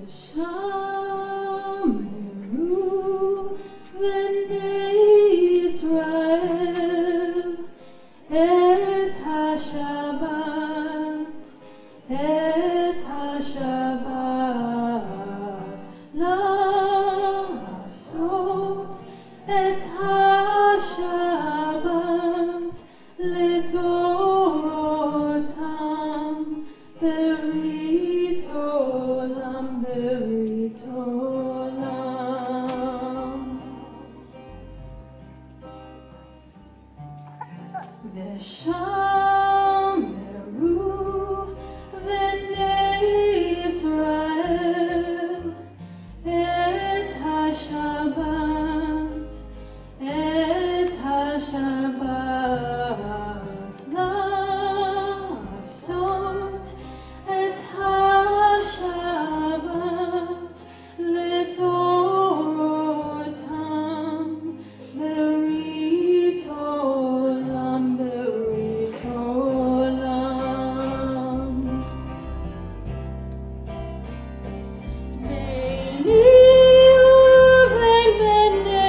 Shameru v'nei Yisrael et HaShabbat la'asot et HaShabbat לדורותם ברית עולם ברית עולם ושמרו בני ישראל את השבת לעשות את השבת לדורותם ברית עולם ברית עולם ביני ובין בני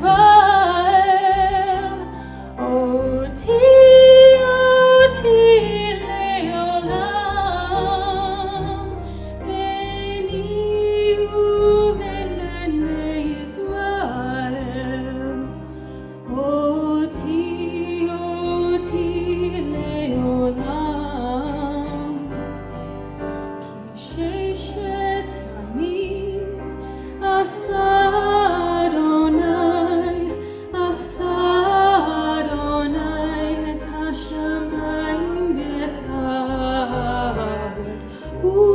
ישראל אותי לעולם ביני ובין בני ישראל אותי לעולם כי ששת ימים עשה אדוני את השמיים ואת הארץ